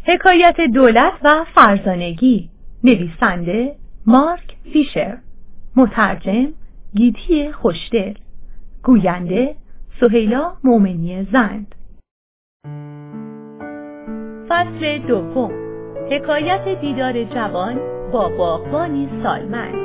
حکایت دولت و فرزانگی، نویسنده مارک فیشر، مترجم گیتی خوشدل، گوینده سهیلا مومنی زند. فصل دوم، حکایت دیدار جوان با باغبانی سالمند.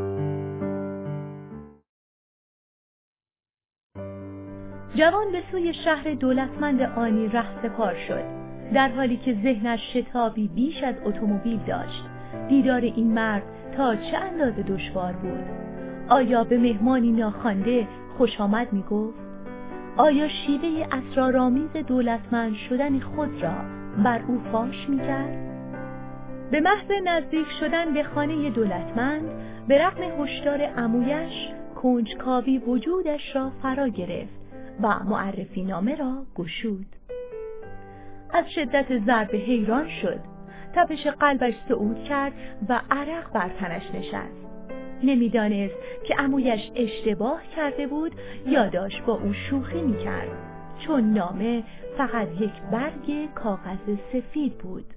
جوان به سوی شهر دولتمند آنی رهسپار شد، در حالی که ذهنش شتابی بیش از اتومبیل داشت. دیدار این مرد تا چه اندازه دشوار بود؟ آیا به مهمانی ناخوانده خوش آمد می گفت؟ آیا شیوه اسرارآمیز دولتمند شدن خود را بر او فاش می کرد؟ به محض نزدیک شدن به خانه دولتمند، به رغم هشدار عمویش، کنجکاوی وجودش را فرا گرفت و معرفی نامه را گشود. از شدت ضربه حیران شد. تپش قلبش صعود کرد و عرق بر تنش نشست. نمیدانست که عمویش اشتباه کرده بود یا داشت با او شوخی میکرد، چون نامه فقط یک برگ کاغذ سفید بود.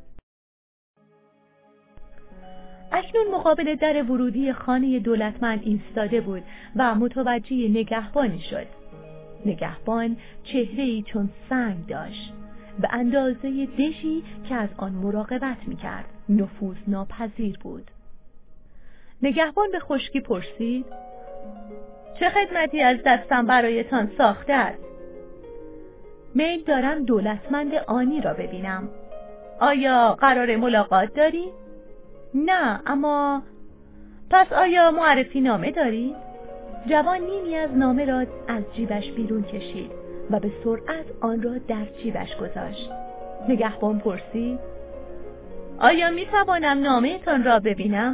اکنون مقابل در ورودی خانه دولتمند ایستاده بود و متوجه نگهبانی شد. نگهبان چهره‌ای چون سنگ داشت، به اندازه دژی که از آن مراقبت می‌کرد. نفوذ ناپذیر بود. نگهبان به خشکی پرسید: چه خدمتی از دستم برایتان ساخته است؟ میل دارم دولتمند آنی را ببینم. آیا قرار ملاقات داری؟ نه، اما پس آیا معرفی نامه داری؟ جوان نیمی از نامه را از جیبش بیرون کشید و به سرعت آن را در جیبش گذاشت. نگهبان پرسید: آیا می توانم نامه تان را ببینم؟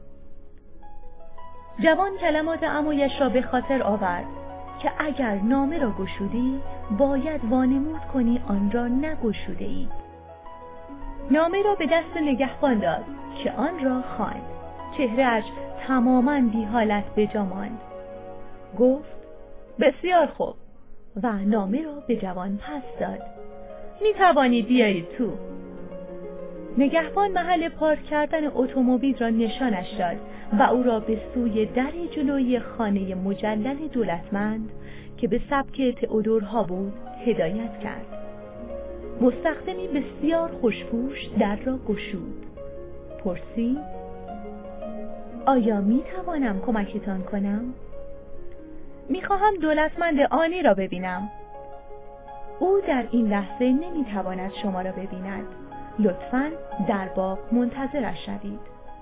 جوان کلمات عمویش را به خاطر آورد که اگر نامه را گشودی باید وانمود کنی آن را نگشوده ای. نامه را به دست نگهبان داد که آن را خواند. چهره‌اش تماماً بی حالت به جا ماند. گفت: بسیار خوب، و نامه را به جوان پس داد. می توانید بیایید تو. نگهبان محل پارک کردن اتومبیل را نشانش داد و او را به سوی در جلویی خانه مجلل دولتمند که به سبک تئودورها بود هدایت کرد. مستخدمی بسیار خوشپوش در را گشود. پرسید: آیا می توانم کمکتان کنم؟ میخواهم دولتمند آنی را ببینم. او در این لحظه نمیتواند شما را ببیند. لطفاً در باغ منتظرش شوید.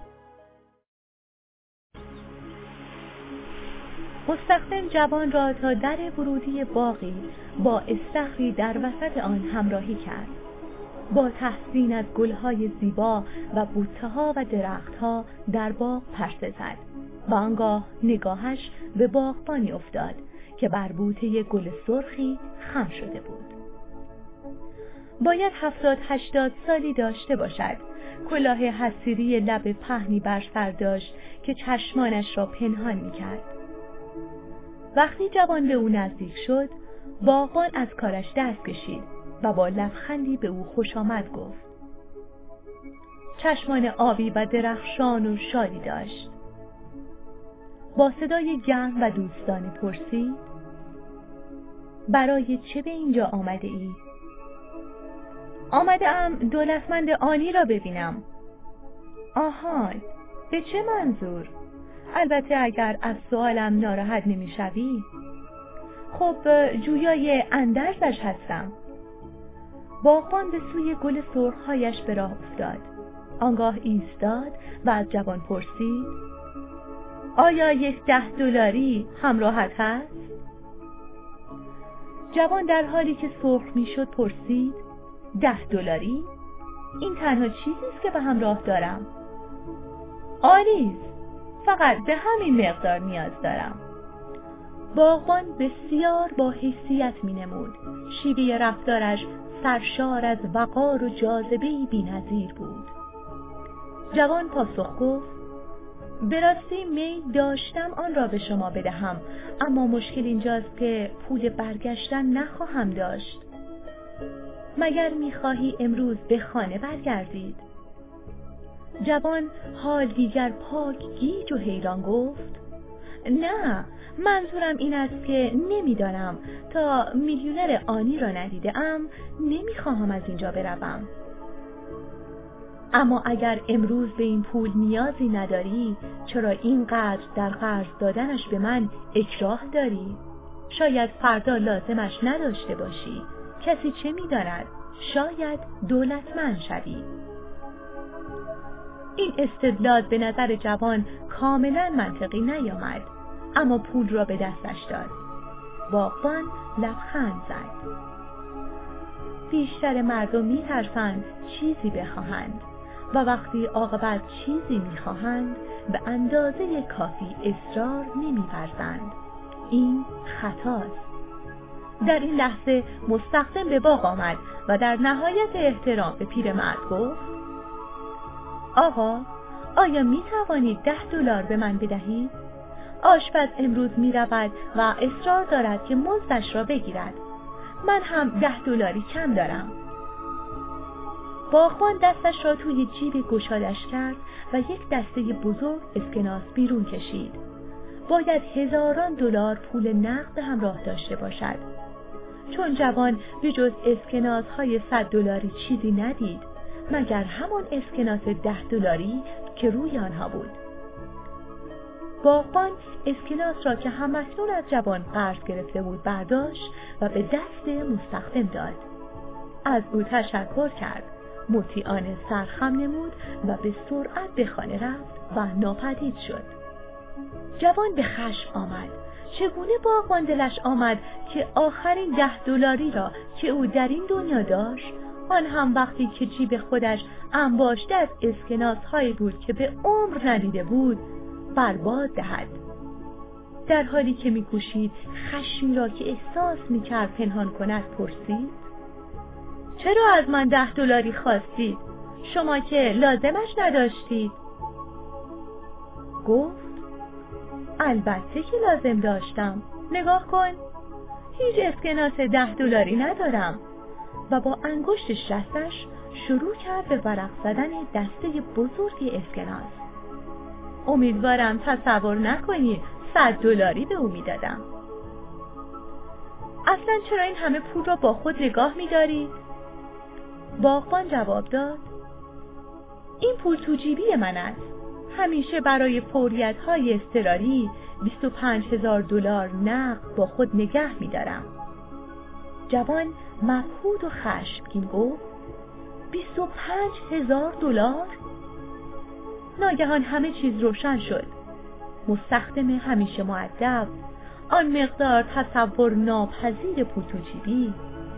مستخدم جوان را تا در ورودی باغی با استخری در وسط آن همراهی کرد. با تحسین از گلهای زیبا و بوته‌ها و درختها در باغ پرسه زد و آنگاه نگاهش به باغبانی افتاد که بر بوته گل سرخی خم شده بود. باید 70-80 سالی داشته باشد. کلاه حصیری لب پهنی بر سر داشت که چشمانش را پنهان می‌کرد. وقتی جوان به او نزدیک شد، باغبان از کارش دست کشید و با لبخندی به او خوش آمد گفت. چشمان آبی و درخشان و شادی داشت. با صدای گرم و دوستانه پرسید: برای چه به اینجا آمده ای؟ آمده‌ام دولتمند آنی را ببینم. آهان، به چه منظور؟ البته اگر از سوالم ناراحت نمی‌شوی. خب جویای اندرزش هستم. باغبان به سوی گل سرخهایش به راه افتاد. آنگاه ایستاد و از جوان پرسید: آیا یک $10 همراهت هست؟ جوان در حالی که سرخ میشد پرسید: $10؟ این تنها چیزی است که به همراه دارم. عالی است، فقط به همین مقدار نیاز دارم. باغبان بسیار با حیثیت می‌نمود. شیوه رفتارش سرشار از وقار و جاذبه‌ای بی‌نظیر بود. جوان پاسخ گفت: به راستی میل داشتم آن را به شما بدهم، اما مشکل اینجاست که پول برگشتن نخواهم داشت. مگر می‌خواهی امروز به خانه برگردید؟ جوان حال دیگر پاک گیج و حیران گفت: نه، منظورم این است که نمی‌دانم، تا میلیونر آنی را ندیده‌ام نمی‌خواهم از اینجا بروم. اما اگر امروز به این پول نیازی نداری، چرا اینقدر در قرض دادنش به من اکراه داری؟ شاید فردا لازمش نداشته باشی، کسی چه می‌داند؟ شاید دولتمند شوی. این استدلال به نظر جوان کاملا منطقی نیامد، اما پول را به دستش داد. باغبان لبخند زد. بیشتر مردم می‌ترسند چیزی بخواهند و وقتی عاقبت چیزی می‌خواهند به اندازه کافی اصرار نمی‌ورزند. این خطاست. در این لحظه مستخدم به باغ آمد و در نهایت احترام به پیرمرد گفت: آقا، آیا می توانید $10 به من بدهید؟ آشپز امروز می رود و اصرار دارد که مزدش را بگیرد. من هم $10 کم دارم. باغبان دستش را توی جیب گشادش کرد و یک دسته بزرگ اسکناس بیرون کشید. باید هزاران دلار پول نقد به همراه داشته باشد. چون جوان به جز اسکناس های $100 چیزی ندید، مگر همان اسکناس $10 که روی آنها بود. باغبان اسکناس را که هم‌اکنون از جوان قرض گرفته بود برداشت و به دست مستخدم داد. از او تشکر کرد، مطیعانه سرخم نمود و به سرعت به خانه رفت و ناپدید شد. جوان به خشم آمد. چگونه باغبان دلش آمد که آخرین $10 را که او در این دنیا داشت، آن هم وقتی که جیب خودش انباشته از اسکناس هایی بود که به عمر ندیده بود، برباد دهد. در حالی که می‌کوشید خشمی را که احساس می‌کرد پنهان کند پرسید: چرا از من $10 خواستید؟ شما که لازمش نداشتید. گفت: البته که لازم داشتم. نگاه کن، هیچ اسکناس $10 ندارم. و با انگشت شستش شروع کرد به ورق زدن دسته بزرگی اسکناس. امیدوارم تصور نکنی $100 به او میدادم. اصلا چرا این همه پول را با خود نگاه می‌دارید؟ باغبان جواب داد: این پول تو جیبی من است. همیشه برای فوریت‌های اضطراری $25,000 نقد با خود نگه می‌دارم. جوان مبهوت و خشمگین گفت: $25,000؟ ناگهان همه چیز روشن شد. مستخدم همیشه مؤدب، آن مقدار تصور ناپذیر پول تو جیبی.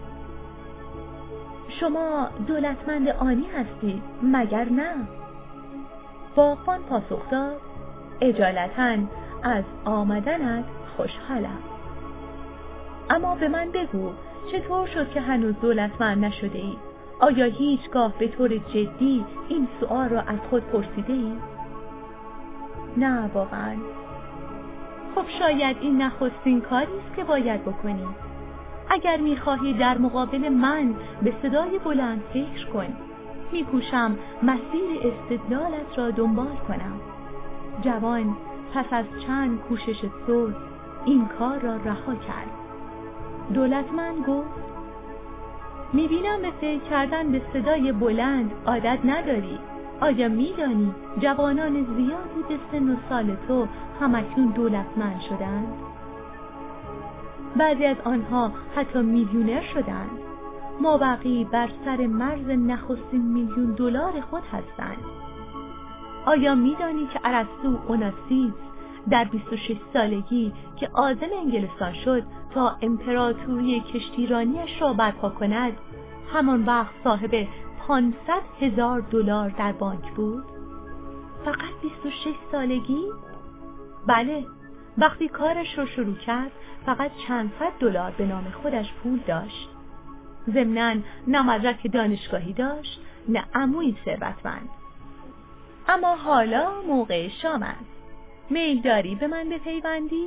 شما دولتمند آنی هستید مگر نه؟ باغبان پاسخ داد: اجالتاً از آمدنت خوشحالم. اما به من بگو چطور شد که هنوز دولتمند نشده ای؟ آیا هیچگاه به طور جدی این سؤال را از خود پرسیده ای؟ نه واقعا. خب شاید این نخستین کاری است که باید بکنی. اگر میخواهی در مقابل من به صدای بلند فکر کن. میکوشم مسیر استدلالت را دنبال کنم. جوان پس از چند کوشش سست این کار را رها کرد. دولتمند گفت: میبینم به فکر کردن به صدای بلند عادت نداری. آیا میدانی جوانان زیادی به سن و سال تو همکنون دولتمند شدند؟ بعضی از آنها حتی میلیونر شدند. مابقی بر سر مرز نخستین $1,000,000 خود هستند. آیا میدانی که ارسطو اوناسیس در 26 سالگی که عازم انگلستان شد تا امپراتوری کشتیرانیش را برپا کند، همان وقت صاحب $500,000 در بانک بود؟ فقط 26 سالگی؟ بله، وقتی کارش رو شروع کرد فقط چند $100 به نام خودش پول داشت. ضمناً نه مدرک دانشگاهی داشت، نه عمویی ثروتمند. اما حالا موقع شام است. میل داری به من بپیوندی؟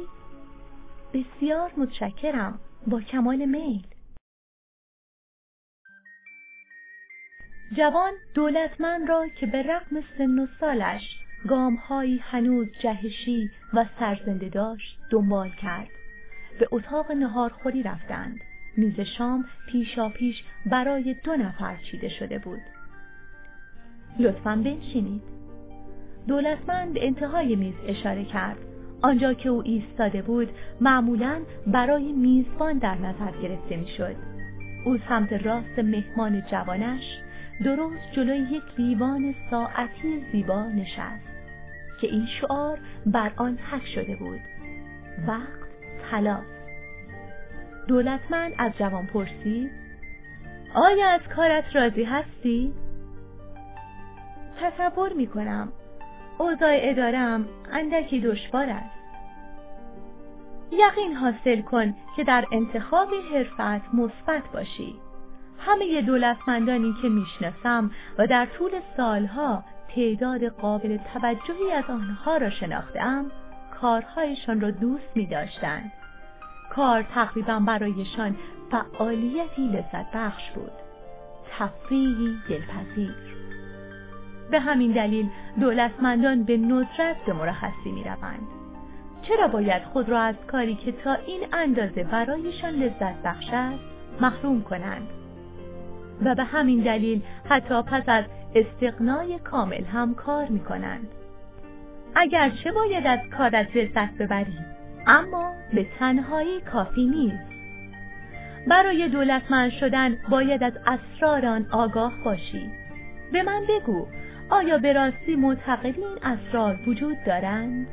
بسیار متشکرم، با کمال میل. جوان دولتمند را که به رغم سن و سالش گام‌هایی هنوز جهشی و سرزنده داشت دنبال کرد. به اتاق نهارخوری رفتند. میز شام پیشاپیش برای 2 نفر چیده شده بود. لطفاً بنشینید. دولتمند به انتهای میز اشاره کرد. آنجا که او ایستاده بود معمولاً برای میزبان در نظر گرفته میشد. او سمت راست مهمان جوانش درست جلوی یک لیوان ساعتی زیبا نشست که این شعار بر آن حک شده بود: وقت طلاست. دولتمند از جوان پرسید: آیا از کارت راضی هستی؟ تصور میکنم اوضاع اداره‌ام اندکی دشوار است. یقین حاصل کن که در انتخاب حرفت مثبت باشی. همه دولتمندانی که میشناسم و در طول سالها تعداد قابل توجهی از آنها را شناختم، کارهایشان را دوست می‌داشتند. کار تقریبا برایشان فعالیتی لذت بخش بود، تفریحی دلپذیر. به همین دلیل دولتمندان به ندرت به مرخصی می‌روند. چرا باید خود را از کاری که تا این اندازه برایشان لذت بخش است محروم کنند؟ و به همین دلیل حتی پس از استغنای کامل هم کار می‌کنند. اگرچه باید از کارت لذت ببری، اما به تنهایی کافی نیست. برای دولتمند شدن باید از اسرار آن آگاه باشی. به من بگو، آیا به راستی معتقدی این اسرار وجود دارند؟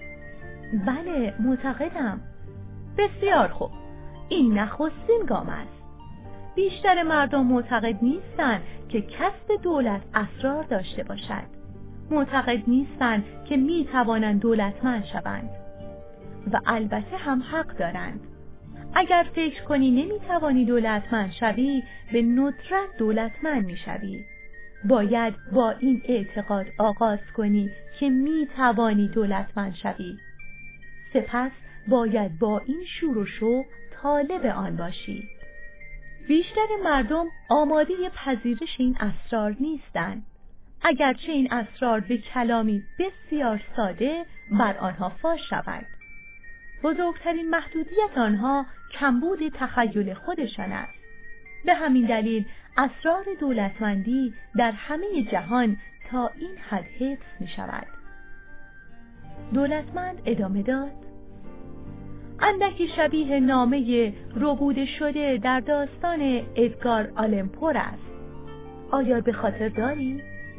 بله، معتقدم. بسیار خوب. این نخستین گام است. بیشتر مردم معتقد نیستند که کسب دولت اسرار داشته باشد. معتقد نیستند که می توانند دولتمند شوند. و البته هم حق دارند. اگر فکر کنی نمی توانی دولتمند شوی، به ندرت دولتمند می شوی. باید با این اعتقاد آغاز کنی که می توانی دولتمند شوی. سپس باید با این شور و شوق طالب آن باشی. بیشتر مردم آماده پذیرش این اسرار نیستند. اگرچه این اسرار به کلامی بسیار ساده بر آنها فاش شود. بزرگترین محدودیت آنها کمبود تخیل خودشان است. به همین دلیل اسرار دولتمندی در همه جهان تا این حد حفظ می شود. دولتمند ادامه داد: اندکی شبیه نامه ربوده شده در داستان ادگار آلن پو است. آیا به خاطر داری؟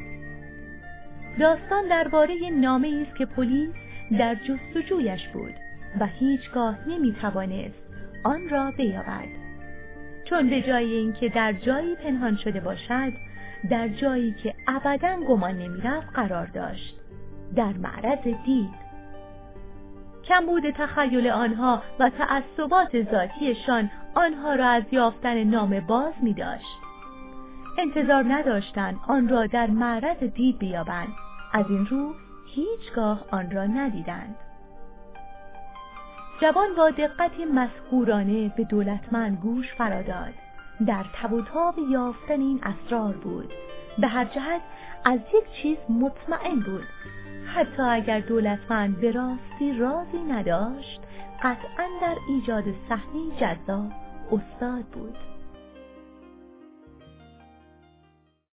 داستان درباره نامه‌ای است که پلیس در جستجویش بود و هیچگاه نمی‌توانست آن را بیابد. چون به جای اینکه در جایی پنهان شده باشد، در جایی که ابداً گمان نمی‌رفت قرار داشت، در معرض دید. کمبود تخیل آنها و تعصبات ذاتیشان آنها را از یافتن نامه باز می‌داشت. انتظار نداشتند آن را در معرض دید بیابند. از این رو هیچگاه آن را ندیدند. جوان با دقتی مسحورانه به دولتمند گوش فراداد. در تب و تاب یافتن این اسرار بود. به هر جهت از یک چیز مطمئن بود: حتی اگر دولتمند به راستی رازی نداشت، قطعاً در ایجاد صحنه‌ای جذاب استاد بود.